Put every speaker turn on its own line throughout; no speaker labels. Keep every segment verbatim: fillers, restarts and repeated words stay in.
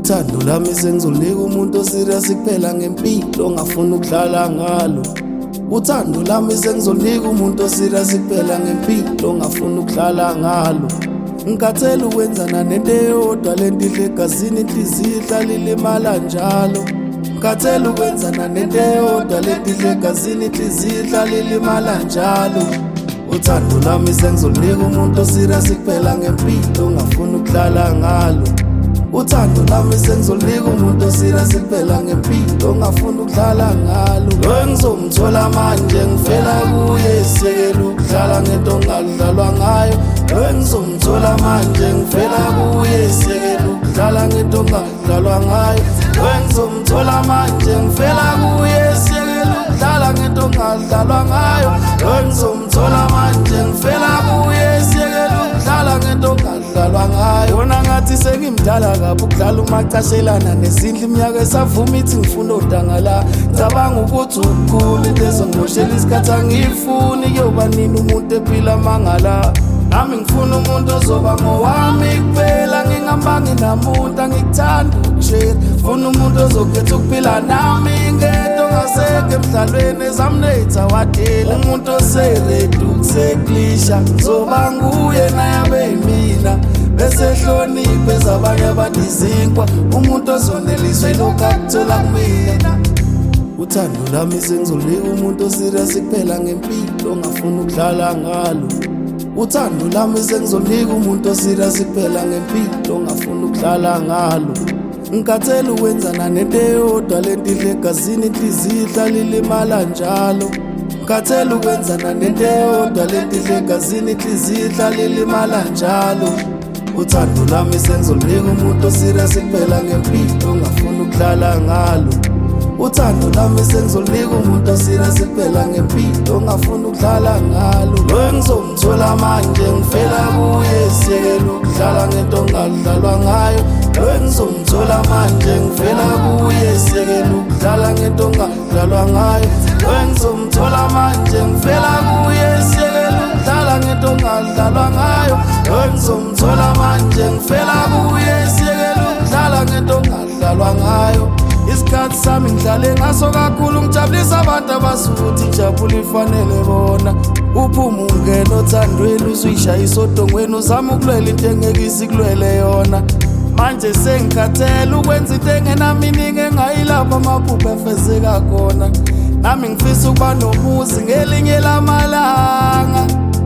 Uthando lami sengizonika umuntu oserious kuphela ngempilo ongafuna ukudlala ngalo. Uthando lami sengizonika umuntu oserious kuphela ngempilo ongafuna ukudlala ngalo. Ngikathela ukwenzana nento eyodwa lento idla egazini inhliziyo ihlala ilimala njalo. Ngikathela ukwenzana nento eyodwa lento idla egazini inhliziyo ihlala ilimala njalo. Uthando lami sengizonika umuntu oserious kuphela ngempilo ongafuna ukudlala ngalo. Uthando lami sengizonika umuntu oserious kuphela ngempilo ongafuna ukudlala ngalo. Lo ngizomthola manje ngifela kuye siyekela ukudlala ngento ongadlalwa ngayo. Lo ngizomthola manje ngifela kuye siyekela ukudlala ngento ongadlalwa ngayo. Lo ngizomthola manje ngifela kuye siyekela ukudlala ngento ongadlalwa ngayo. Lo ngizomthola manje ngifela kuye siyekela ukudlala ngento ongadlalwa ngayo. Wona ngathi sengimdala kabi ukudlala umacashelana nezindlu iminyaka esavuma ithi ngifuna udangala. Cabanga ukuthi ukukhulu into ezongiboshela isikhathi angifuni kuyoba nini umuntu ephila mangala. Nami ngifuna umuntu ozoba ngowami kuphela ngingambanga namuntu angikuthanda ukushare. Ngifuna umuntu ozokhetha ukuphila nami ngento ongasekho emdlalweni examinator wadela. Umuntu oseredi ukuseklisha ngizoba nguye naye abe yimina bese hloniphe zabanye abantu izinkwa. Umuntu ozoneliswe lokho akuthola kumina. Uthando lami sengizonika umuntu oserious kuphela ngempilo ongafuna ukudlala ngalo. Uthando lami sengizonika umuntu oserious kuphela ngempilo ongafuna ukudlala ngalo. Ngikathela ukwenzana nento eyodwa lento idla egazini inhliziyo ihlala ilimala njalo. Ngikathela ukwenzana nento eyodwa lento idla egazini inhliziyo ihlala ilimala njalo. Uthando lami sengizonika umuntu oserious kuphela ngempilo ongafuna ukudlala ngalo. Uthando lami sengizonika umuntu oserious kuphela ngempilo ongafuna ukudlala ngalo. Lo ngizomthola manje ngifela kuye siyekela ukudlala ngento ongadlalwa ngayo. Lo ngizomthola manje ngifela kuye siyekela ukudlala ngento ongadlalwa ngayo. Lo ngizomthola manje ngifela kuye siyekela ukudlala ngento ongadlalwa ngayo. Lo ngizomthola manje ngifela kuye siyekela ukudlala ngento ongadlalwa ngayo. Isikhathi sami ngidlale ngaso kakhulu ngijabulisa abantu abasukuthi injabulo ifanele bona. Uphuma ungena othandweni usuyishaya isodongweni uzama ukulwela into engeke isikulwele yona. Manje sengikhathele ukwenza into engenaminingi engayilapha amaphupho efezeka khona. Nami ngifisa ukuba nomuzi ngelinye lamalanga.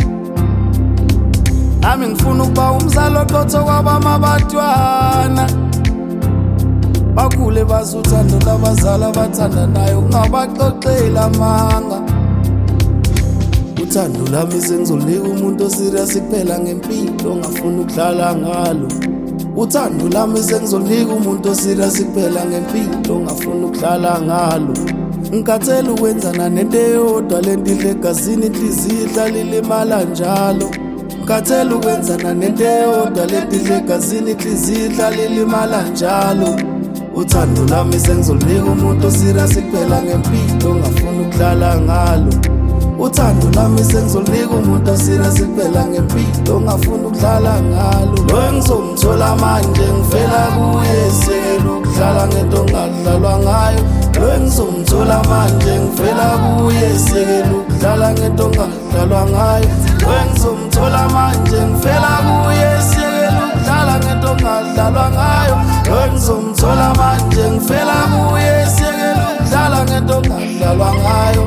Nami ngifuna ukuba umzali oqotho kwabamabatwana. Bakhule bazi uthando labazali abathandanayo ungabaxoxeli amanga. Uthando lami sengizonika umuntu oserious kuphela ngempilo ongafuna ukudlala ngalo. Uthando lami sengizonika umuntu oserious kuphela ngempilo ongafuna ukudlala ngalo. Ngikathela ukwenzana nento eyodwa lento idla egazini inhliziyo ihlala ilimala njalo. Ngikathela ukwenzana nento eyodwa lento idla egazini inhliziyo ihlala ilimala njalo. Uthando lami sengizonika umuntu oserious kuphela ngempilo ongafuna ukudlala ngalo. Uthando lami sengizonika umuntu oserious kuphela ngempilo ongafuna ukudlala ngalo. Lo ngizomthola manje ngifela kuye siyekela ukudlala ngento ongadlalwa ngayo. Lo ngizomthola manje ngifela kuye siyekela ukudlala ngento ongadlalwa ngayo. Lo ngizomthola manje ngifela kuye siyekela ukudlala ngento ongadlalwa ngayo. Lo ngizomthola manje ngifela kuye siyekela ukudlala ngento ongadlalwa ngayo.